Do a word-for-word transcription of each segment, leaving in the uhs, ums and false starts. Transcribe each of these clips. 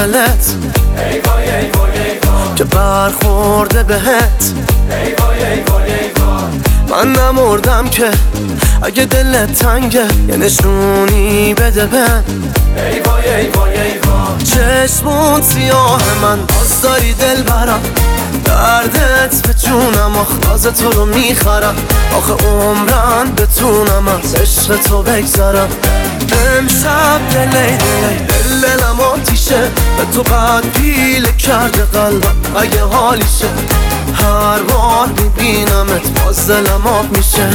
دلت ای وای ای وای ای وای که برخورده بهت ای وای ای وای ای وای من نمردم که اگه دلت تنگه یه نشونی بده بهم ای وای ای وای ای وای چشمون سیاه من باز داری دل برم دردت به جونم آخ راز تو رو میخرم آخه عمرن بتونم از عشق تو بگذرم امشب دلی دلی دل دلم آتیشه به تو بعد پیله کرده قلبم اگه حالیشه هر بار میبینمت باز دلم آب میشه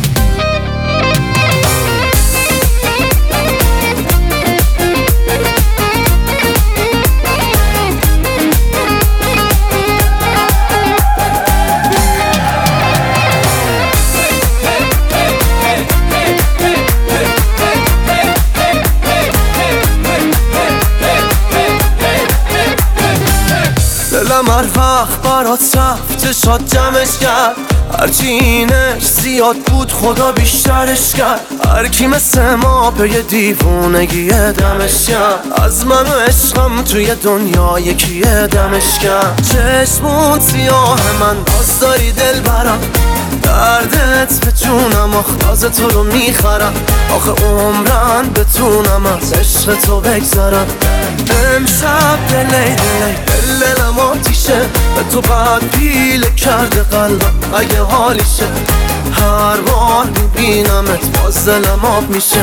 دلم هر وقت برات رفت چشات جمعش کرد هرچی اینش زیاد بود خدا بیشترش کرد هر کی مثل ما به یه دیوونگی دمش کرد از من و عشقم توی دنیا یکی دمش کرد چشمون سیاه من باز داری دل برم دردت به جونم آخ راز تو رو میخرم آخه عمرن بتونم از عشق تو بگذرم امشب دلی دلی دل دلم آتیشه به تو بعد پیله کرده قلبم اگه حالیشه هر بار میبینمت باز دلم آب میشه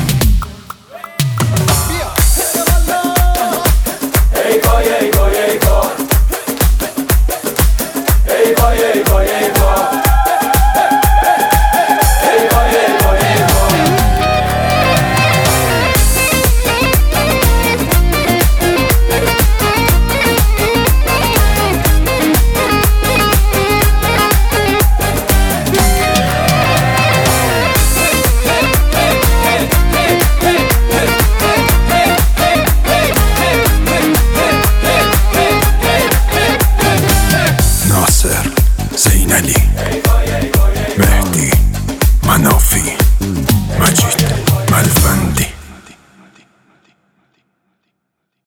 ای وای ای وای ای وای ای وای ای وای ای وای ناصر زینلی